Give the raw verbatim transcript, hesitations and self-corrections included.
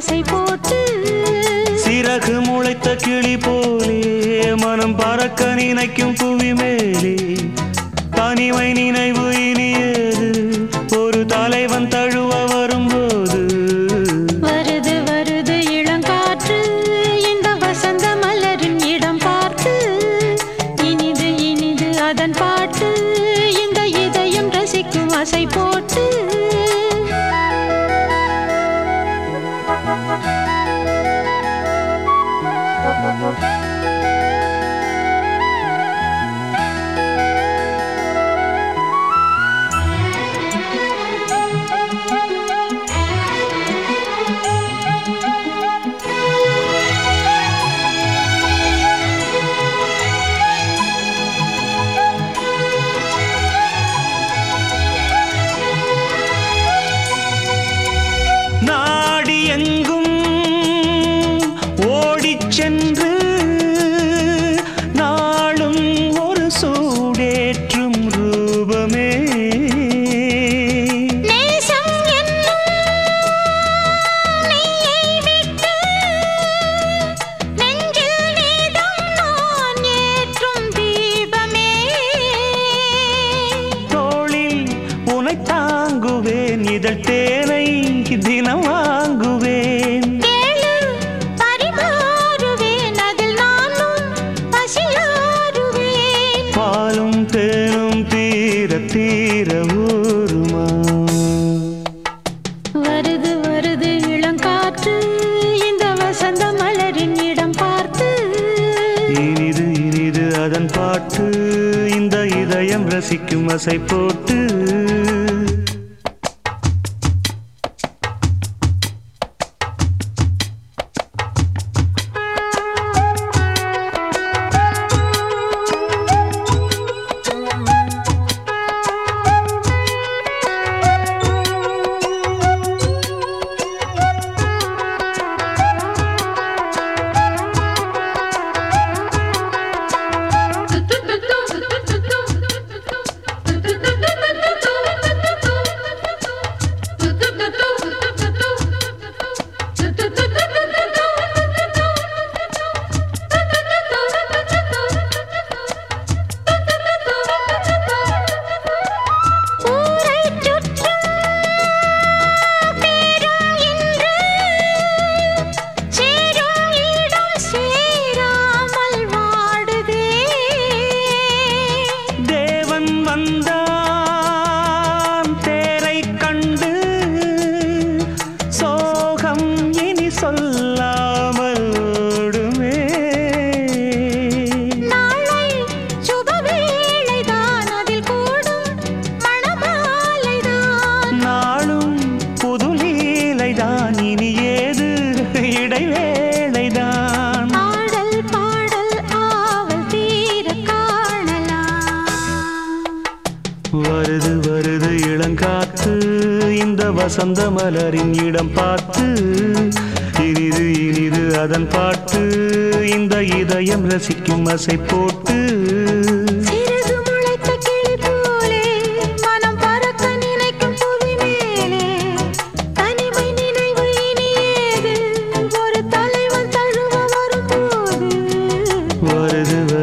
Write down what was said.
ஆசை போட்டு சிறகு முளைத்த கிளி போலே மனம் பறக்க நினைக்கும் புவி மேலே தனிமை நினைவு இனியது ஒரு தலைவன் தழுவ வரும்போது வருது வருது இளங்காற்று இந்த வசந்த மலரின் இடம் பார்த்து இனிது இனிது அதன் பாட்டு இந்த இதயம் ரசிக்கும் ஆசை போட்டு நாடி எங்கும் ஓடிச் சென்று நாளும் ஒரு சூடேற்றும் ரூபமே நேசம் என்னும் நெய்யை விட்டு நெஞ்சில் நீதான் நான் ஏற்றும் தீபமே தோளில் உனை தாங்குவேன் இதழ் தேனை தினம் வாங்குவேன் கேளு பரிமாறுவேன் அதில் நானும் பசியாறுவேன் பாலும் தேனும் தீர தீர ஊருமா வருது வருது இளங்காற்று இந்த வசந்த மலரின் இடம் பார்த்து இனிது இனிது அதன் பாட்டு இந்த இதயம் ரசிக்கும் அசை போட்டு வந்தான் தேரை கண்டு சோகம் இனி சொல்லாமல் ஓடுமே நாளை சுபவேளைதான் அதில் கூடும் மணமாலைதான் நாளும் புது லீலைதான் இனி ஏது இடைவேளைதான் பாடல் பாடல் ஆவல் தீர காணலாம் வருது வருது இளங்காத்து இந்த வசந்த மலரின் இடம் பார்த்து இனிது இனிது அதன் பாட்டு இந்த இதயம் ரசிக்கும் அசை போட்டு சிறகு முளைத்த கிளி போலே மனம் பறக்க நினைக்கும் புவி மேலே தனிமை நினைவு இனி ஏது ஒரு தலைவன் தழுவ வரும்போது வருது